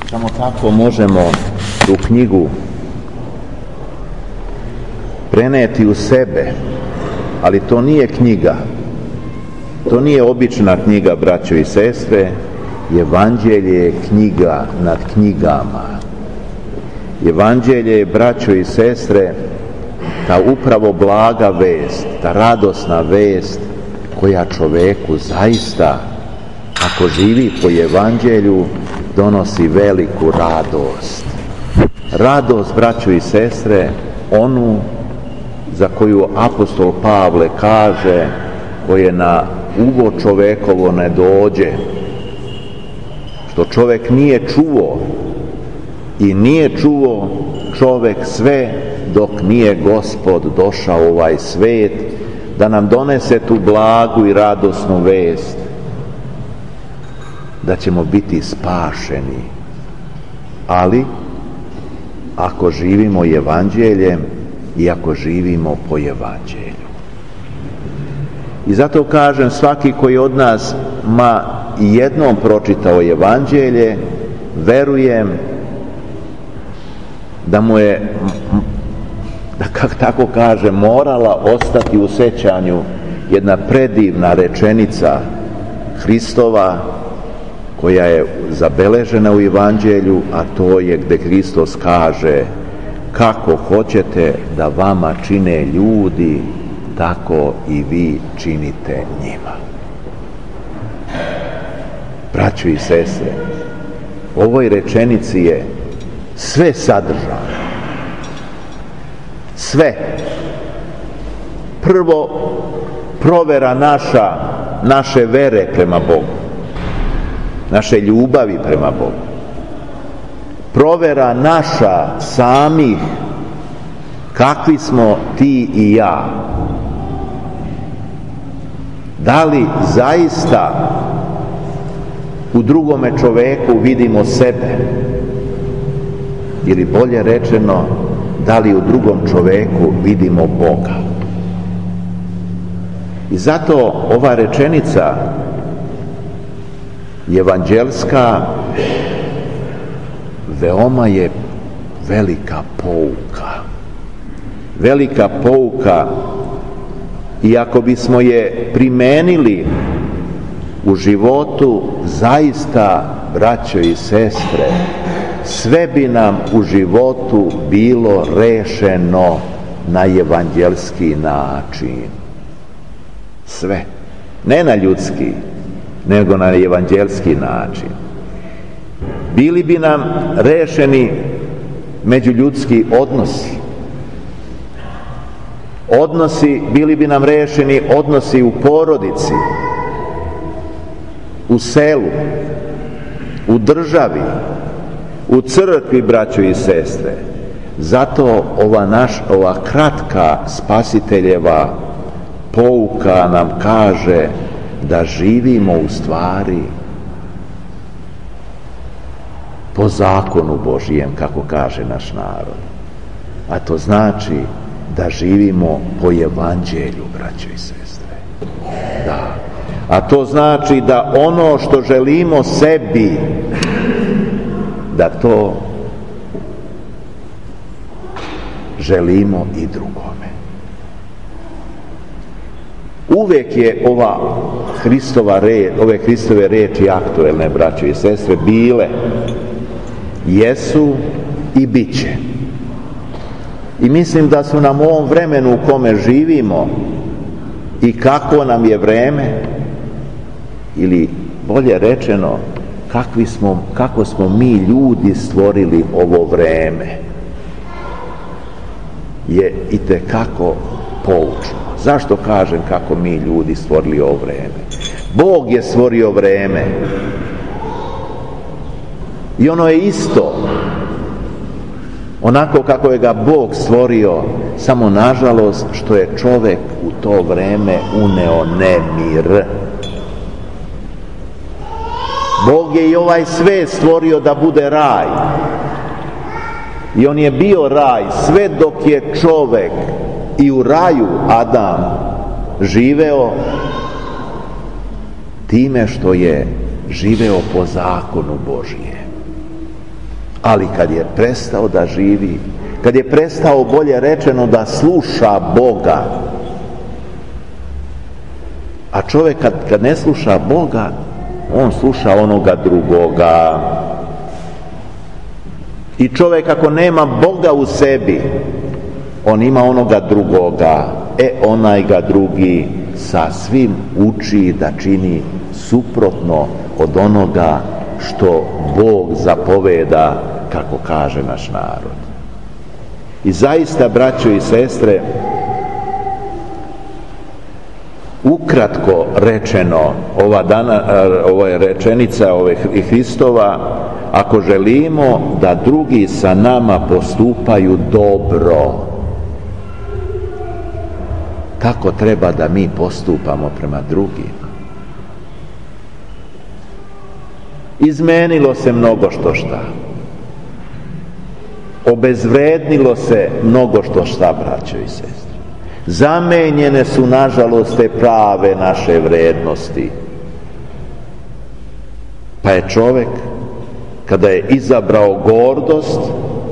Samo tako možemo tu knjigu preneti u sebe, ali to nije knjiga. To nije obična knjiga, braćo i sestre. Evanđelje je knjiga nad knjigama. Evanđelje je, braćo i sestre, ta upravo blaga vest, ta radosna vest koja čoveku zaista, ako živi po Evanđelju, donosi veliku radost. Radost, braćo i sestre, onu za koju apostol Pavle kaže, koje na uvo čovekovo ne dođe, što čovek nije čuo i nije čuo čovek sve dok nije Gospod došao u ovaj svet da nam donese tu blagu i radosnu vest da ćemo biti spašeni. Ali ako živimo Evanđeljem i ako živimo po Evanđelju. I zato kažem, svaki koji od nas i jednom pročitao Evanđelje, verujem da mu je, da tako kažem, morala ostati u sećanju jedna predivna rečenica Hristova koja je zabeležena u Evanđelju, a to je gde Hristos kaže: kako hoćete da vama čine ljudi, tako i vi činite njima. Braćo i sestre, u ovoj rečenici je sve sadržano. Sve. Prvo, provera naše vere prema Bogu, naše ljubavi prema Bogu. Provera naša samih, kakvi smo ti i ja. Da li zaista u drugome čoveku vidimo sebe? Ili bolje rečeno, da li u drugom čoveku vidimo Boga? I zato ova rečenica evanđelska veoma je velika pouka. Velika pouka, i ako bismo je primenili u životu, zaista, braćo i sestre, sve bi nam u životu bilo rešeno na evanđelski način. Sve. Ne na ljudski, nego na evanđelski način. Bili bi nam rešeni međuljudski odnosi, bili bi nam rešeni odnosi u porodici, u selu, u državi, u crkvi, braćo i sestre. Zato ova kratka Spasiteljeva pouka nam kaže da živimo u stvari po zakonu Božijem, kako kaže naš narod. A to znači da živimo po Evanđelju, braćo i sestre. Da. A to znači da ono što želimo sebi, da to želimo i drugome. Uvek je ove Hristove reči aktuelne, braćo i sestre, bile, jesu i bit će. I mislim da su nam u ovom vremenu u kome živimo i kako nam je vreme, ili bolje rečeno, kako smo mi ljudi stvorili ovo vreme, je itekako poučno. Zašto kažem kako mi ljudi stvorili ovo vreme? Bog je stvorio vreme i ono je isto onako kako je ga Bog stvorio, samo nažalost što je čovek u to vreme uneo nemir. Bog je i ovaj svet stvorio da bude raj. I on je bio raj sve dok je čovek i u raju Adam živeo time što je živeo po zakonu Božije. Ali kad je prestao da živi, kad je prestao, bolje rečeno, da sluša Boga, a čovjek kad ne sluša Boga, on sluša onoga drugoga. I čovjek ako nema Boga u sebi, on ima onoga drugoga, onaj ga drugi sa svim uči da čini suprotno od onoga što Bog zapoveda, kako kaže naš narod. I zaista, braćo i sestre, ukratko rečeno, ova je rečenica Hristova, ako želimo da drugi sa nama postupaju dobro, kako treba da mi postupamo prema drugima? Izmenilo se mnogo što šta. Obezvrednilo se mnogo što šta, braćo i sestre. Zamenjene su, nažalost, te prave naše vrednosti. Pa je čovjek, kada je izabrao gordost,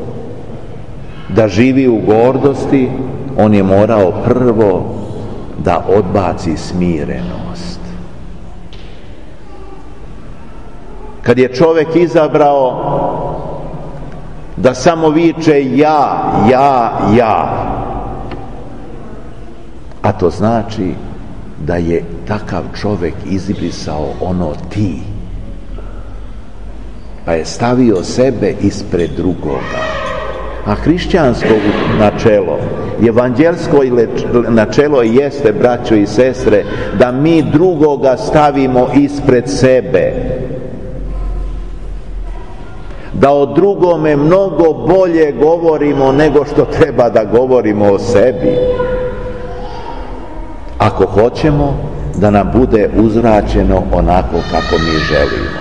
da živi u gordosti, on je morao prvo da odbaci smirenost. Kad je čovjek izabrao da samo viče ja, a to znači da je takav čovjek izbrisao ono ti, pa je stavio sebe ispred drugoga. A hrišćansko načelo, evanđelsko načelo jeste, braćo i sestre, da mi drugoga stavimo ispred sebe, da o drugome mnogo bolje govorimo nego što treba da govorimo o sebi, ako hoćemo da nam bude uzvraćeno onako kako mi želimo.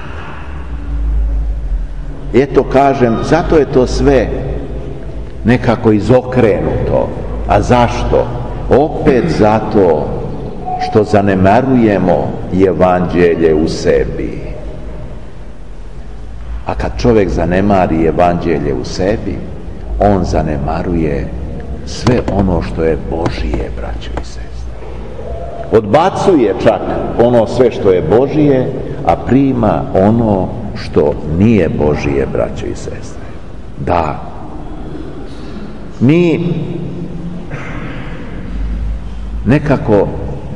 Eto, kažem, zato je to sve nekako izokrenuto. A zašto? Opet zato što zanemarujemo evanđelje u sebi. A kad čovjek zanemari evanđelje u sebi, on zanemaruje sve ono što je Božije, braćo i sestre. Odbacuje čak ono sve što je Božije, a prima ono što nije Božije, braćo i sestre. Da, mi nekako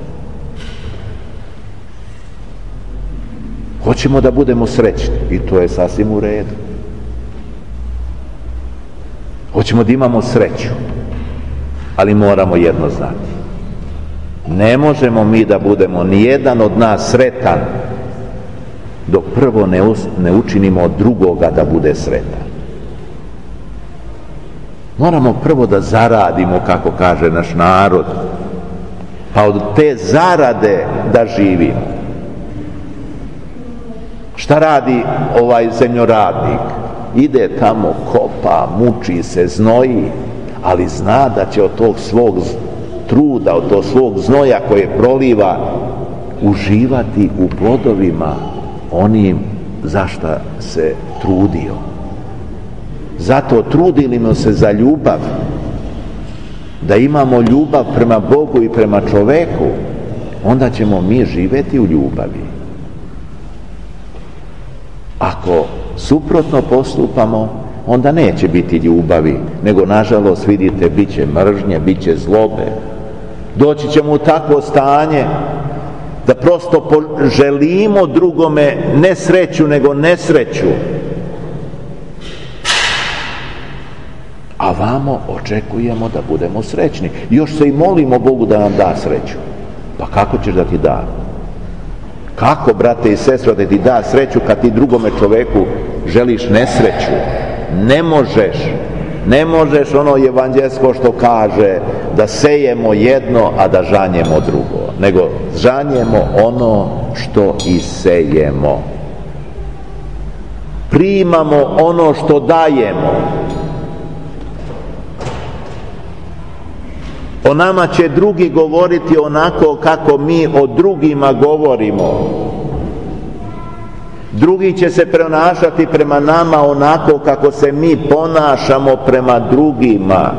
hoćemo da budemo srećni i to je sasvim u redu. Hoćemo da imamo sreću, ali moramo jedno znati. Ne možemo mi da budemo nijedan od nas sretan dok prvo ne učinimo od drugoga da bude sretan. Moramo prvo da zaradimo, kako kaže naš narod, pa od te zarade da živimo. Šta radi ovaj zemljoradnik? Ide tamo, kopa, muči se, znoji, ali zna da će od tog svog truda, od tog svog znoja koje proliva, uživati u plodovima onim za šta se trudio. Zato trudimo se za ljubav, da imamo ljubav prema Bogu i prema čoveku, onda ćemo mi živjeti u ljubavi. Ako suprotno postupamo, onda neće biti ljubavi, nego nažalost, vidite, bit će mržnje, bit će zlobe. Doći ćemo u takvo stanje da prosto želimo drugome ne sreću, nego nesreću. A vamo očekujemo da budemo srećni. Još se i molimo Bogu da nam da sreću. Pa kako ćeš da ti da? Kako, brate i sestre, da ti da sreću kad ti drugome čoveku želiš nesreću? Ne možeš. Ne možeš ono evanđelsko što kaže da sejemo jedno, a da žanjemo drugo. Nego žanjemo ono što isejemo. Primamo ono što dajemo. O nama će drugi govoriti onako kako mi o drugima govorimo. Drugi će se ponašati prema nama onako kako se mi ponašamo prema drugima.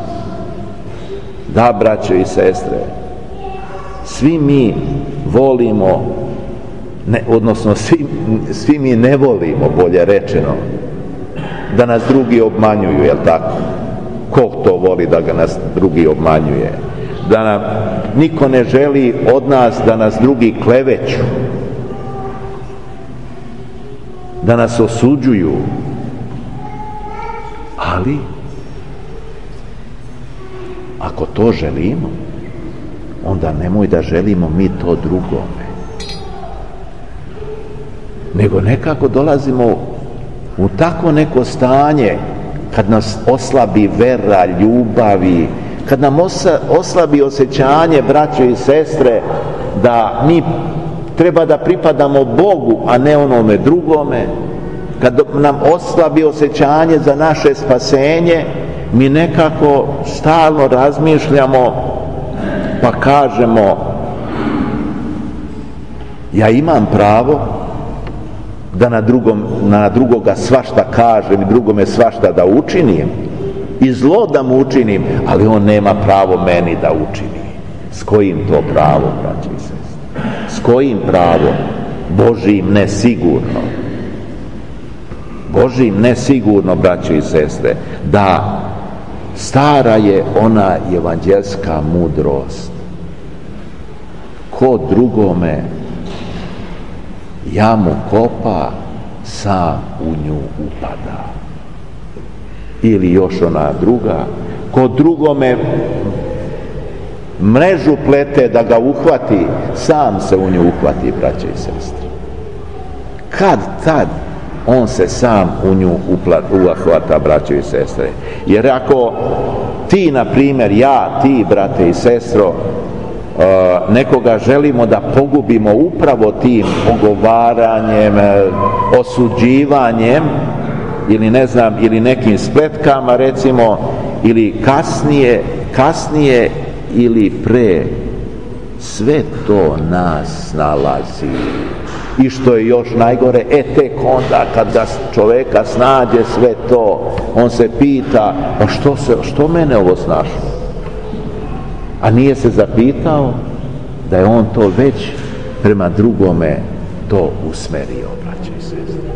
Da, braćo i sestre, svi mi volimo, odnosno svi mi ne volimo, bolje rečeno, da nas drugi obmanjuju, jel tako? Ko to voli da ga nas drugi obmanjuje? Niko ne želi od nas da nas drugi kleveću, da nas osuđuju, ali ako to želimo, onda nemoj da želimo mi to drugome, nego nekako dolazimo u tako neko stanje kad nas oslabi vera ljubavi, kad nam oslabi osjećanje, braćo i sestre, da mi treba da pripadamo Bogu, a ne onome drugome, kad nam oslabi osjećanje za naše spasenje, mi nekako stalno razmišljamo pa kažemo: ja imam pravo da na drugoga svašta kažem i drugome svašta da učinim i zlo da mu učinim, ali on nema pravo meni da učini. S kojim to pravom, braći i sestre? S kojim pravom? Božijim nesigurno. Božijim nesigurno, braći i sestre. Da, stara je ona evanđelska mudrost: ko drugome jamu kopa, sam u nju upada. Ili još ona druga: ko drugome mrežu plete da ga uhvati, sam se u nju uhvati, braće i sestre. Kad tad on se sam u nju uhvata, braće i sestre. Jer ako ti, na primjer, ja, ti, brate i sestro, nekoga želimo da pogubimo upravo tim ogovaranjem, osuđivanjem, ili ne znam, ili nekim spletkama, recimo, ili kasnije ili pre, sve to nas nalazi. I što je još najgore, tek onda kad ga čoveka snađe sve to, on se pita: a što mene ovo snašlo? A nije se zapitao da je on to već prema drugome to usmerio, braćo i sestre.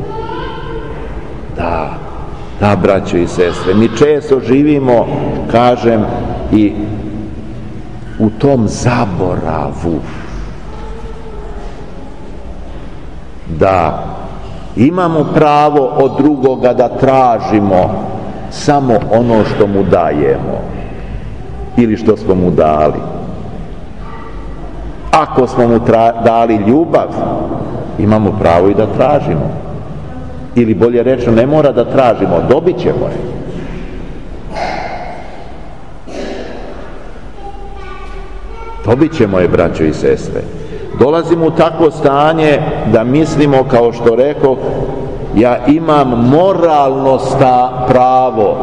Da, braćo i sestre, mi često živimo, kažem, i u tom zaboravu da imamo pravo od drugoga da tražimo samo ono što mu dajemo ili što smo mu dali. Ako smo mu dali ljubav, imamo pravo i da tražimo. Ili bolje rečeno, ne mora da tražimo, dobit ćemo je. Dobit ćemo je, braćo i sestre. Dolazimo u takvo stanje da mislimo, kao što rekoh, ja imam moralno pravo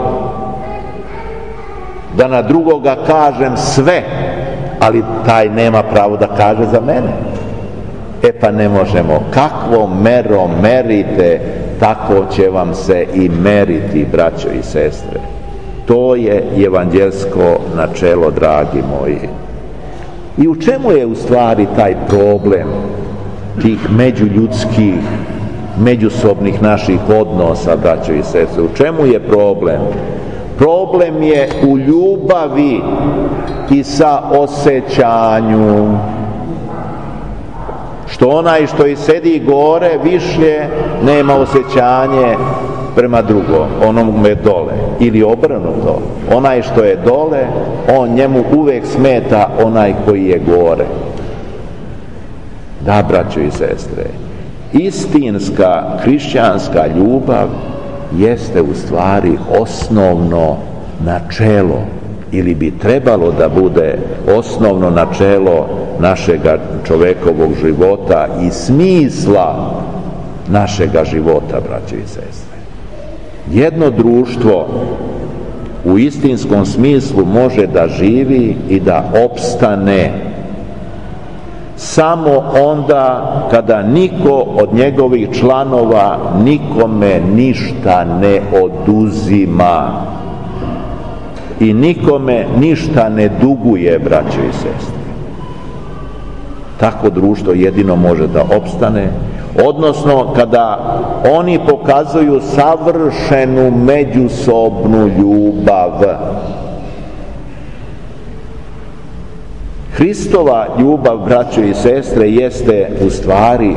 da na drugoga kažem sve, ali taj nema pravo da kaže za mene. Pa ne možemo. Kakvom merom merite, tako će vam se i meriti, braćo i sestre. To je evanđelsko načelo, dragi moji. I u čemu je u stvari taj problem tih međuljudskih, međusobnih naših odnosa, braćo i sestre? U čemu je problem? Problem je u ljubavi i saosećanju. Što onaj što i sedi gore više nema osjećanje prema drugom, onome dole. Ili obrnuto, onaj što je dole, njemu uvek smeta onaj koji je gore. Da, braćo i sestre, istinska hrišćanska ljubav jeste u stvari osnovno načelo, ili bi trebalo da bude osnovno načelo našega čovekovog života i smisla našega života, braćo i sestre. Jedno društvo u istinskom smislu može da živi i da opstane samo onda kada niko od njegovih članova nikome ništa ne oduzima i nikome ništa ne duguje, braćo i sestre. Tako društvo jedino može da opstane, odnosno kada oni pokazuju savršenu međusobnu ljubav. Hristova ljubav, braćo i sestre, jeste u stvari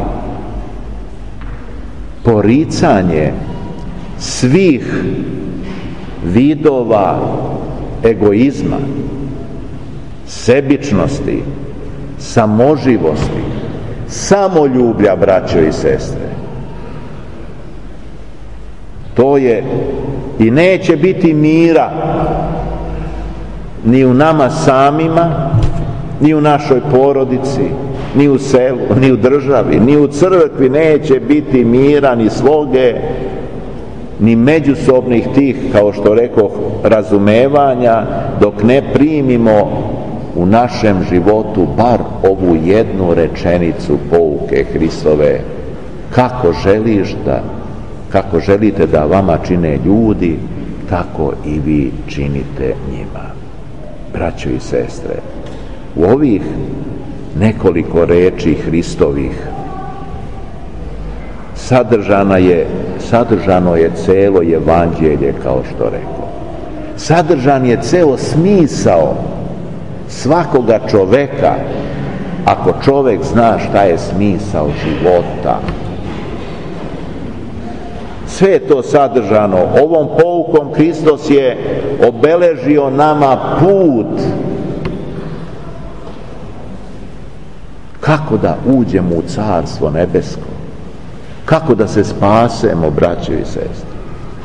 poricanje svih vidova egoizma, sebičnosti, samoživosti, samoljublja, braćo i sestre. To je i neće biti mira ni u nama samima, ni u našoj porodici, ni u selu, ni u državi, ni u crkvi neće biti mira, ni sloge, ni međusobnih tih, kao što rekoh, razumevanja, dok ne primimo u našem životu bar ovu jednu rečenicu pouke Hristove: kako želite da vama čine ljudi, tako i vi činite njima. Braćo i sestre, u ovih nekoliko reči Hristovih sadržano je celo evanđelje, kao što rekao. Sadržan je ceo smisao svakoga čoveka, ako čovek zna šta je smisao života. Sve je to sadržano. Ovom poukom Hristos je obeležio nama put kako da uđemo u Carstvo nebesko, kako da se spasemo, braćo i sestre.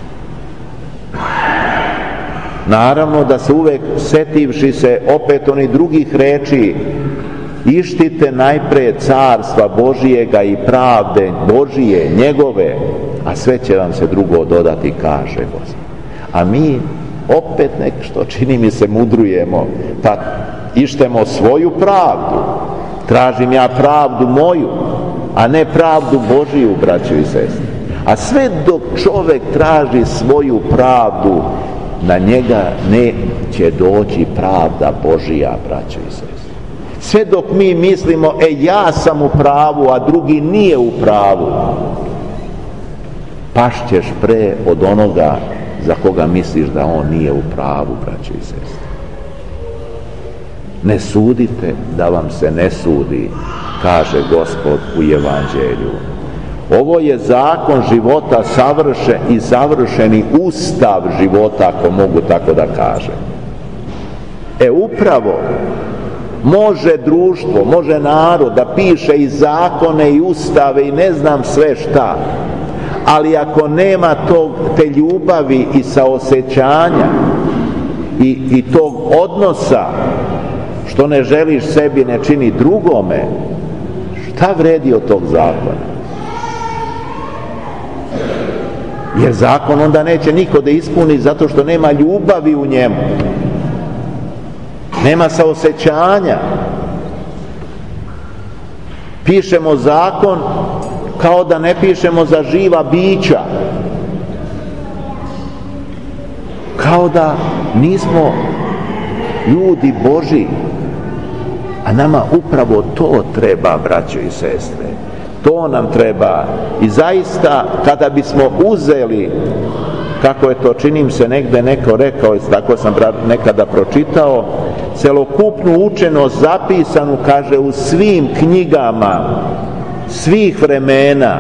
Naravno da se uvek, setivši se opet onih drugih reči, ištite najpre Carstva Božijega i pravde Božije, njegove, a sve će vam se drugo dodati, kaže Gospod. A mi opet nešto, čini mi se, mudrujemo, pa ištemo svoju pravdu. Tražim ja pravdu moju, a ne pravdu Božiju, braćo i sestre. A sve dok čovek traži svoju pravdu, na njega neće doći pravda Božija, braćo i sestre. Sve dok mi mislimo, ja sam u pravu, a drugi nije u pravu, pašćeš pre od onoga za koga misliš da on nije u pravu, braćo i sestre. Ne sudite da vam se ne sudi, kaže Gospod u Evanđelju. Ovo je zakon života i završeni ustav života, ako mogu tako da kažem. Upravo može društvo, može narod da piše i zakone i ustave i ne znam sve šta, ali ako nema te ljubavi i saosećanja i tog odnosa, što ne želiš sebi, ne čini drugome, šta vredi od tog zakona? Jer zakon onda neće niko da ispuni, zato što nema ljubavi u njemu, nema saosećanja. Pišemo zakon kao da ne pišemo za živa bića, kao da nismo ljudi Božji, a nama upravo to treba, braćo i sestre. To nam treba. I zaista, kada bismo uzeli, kako je to, čini mi se, negde neko rekao, tako sam nekada pročitao, celokupnu učenost zapisanu, kaže, u svim knjigama svih vremena,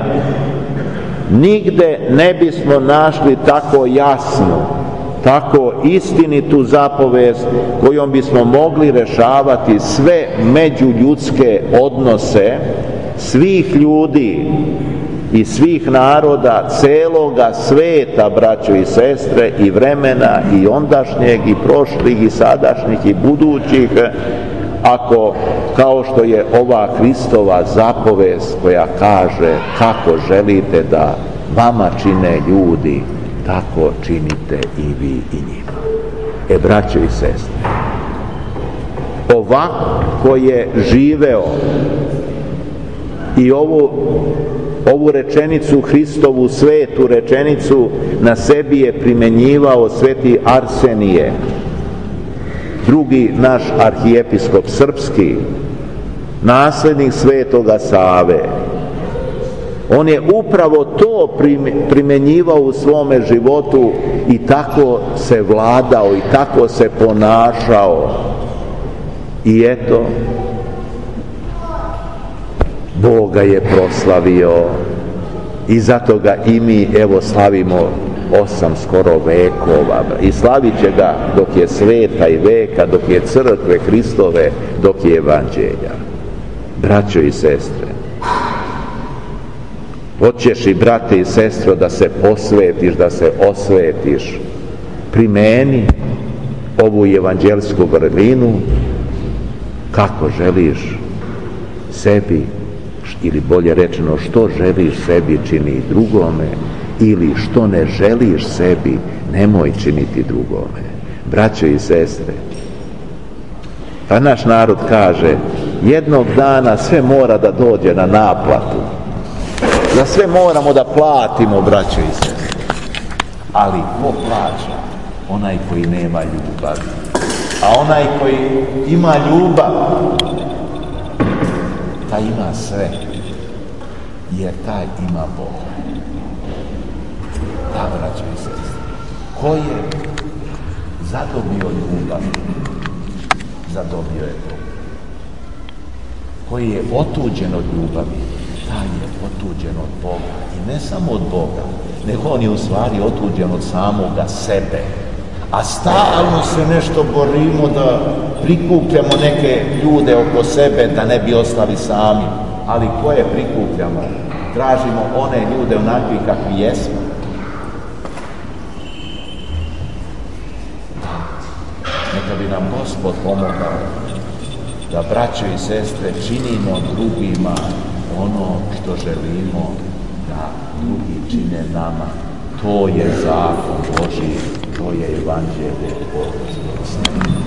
nigde ne bismo našli tako jasnu, tako istinitu zapovest kojom bismo mogli rešavati sve međuljudske odnose svih ljudi i svih naroda celoga sveta, braćo i sestre, i vremena i ondašnjeg i prošlih i sadašnjih i budućih, ako, kao što je ova Hristova zapovest koja kaže: kako želite da vama čine ljudi, tako činite i vi i njima. Braćo i sestre, ovako je živeo I ovu rečenicu, Hristovu svetu rečenicu, na sebi je primenjivao sveti Arsenije, drugi naš arhijepiskop srpski, naslednik svetoga Save. On je upravo to primenjivao u svome životu i tako se vladao i tako se ponašao. I eto, Bog ga je proslavio i zato ga i mi evo slavimo 8 skoro vekova i slavit će ga dok je sveta i veka, dok je crkve Hristove, dok je evanđelja. Braćo i sestre, hoćeš i brate i sestro da se posvetiš, da se osvetiš, primeni ovu evanđelsku vrlinu kako želiš sebi, ili bolje rečeno što želiš sebi čini drugome, ili što ne želiš sebi nemoj činiti drugome. Braćo i sestre, pa naš narod kaže, jednog dana sve mora da dođe na naplatu, da sve moramo da platimo, braćo i sestre. Ali ko plaća? Onaj koji nema ljubavi. A onaj koji ima ljubav, taj ima sve, jer taj ima Boga. Da, braćo i sestre, ko je zadobio ljubav, zadobio je Boga. Koji je otuđen od ljubavi, taj je otuđen od Boga. I ne samo od Boga, nego on je u stvari otuđen od samoga sebe. A stalno se nešto borimo da prikupljamo neke ljude oko sebe da ne bi ostali sami. Ali koje prikupljamo? Tražimo one ljude onakvi kakvi jesmo. Neka bi nam Gospod pomogao da, braćo i sestre, činimo drugima ono što želimo da drugi čine nama. To je zakon Božji, to je evanđelje Božje.